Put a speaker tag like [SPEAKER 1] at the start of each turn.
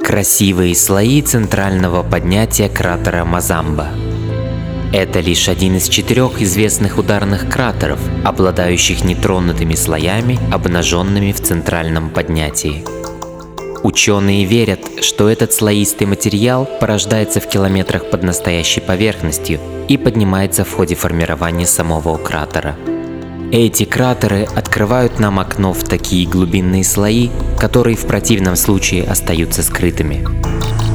[SPEAKER 1] Красивые слои центрального поднятия кратера Мазамба. Это лишь один из 4 известных ударных кратеров, обладающих нетронутыми слоями, обнаженными в центральном поднятии. Ученые верят, что этот слоистый материал порождается в километрах под настоящей поверхностью и поднимается в ходе формирования самого кратера. Эти кратеры открывают нам окно в такие глубинные слои, которые в противном случае остаются скрытыми.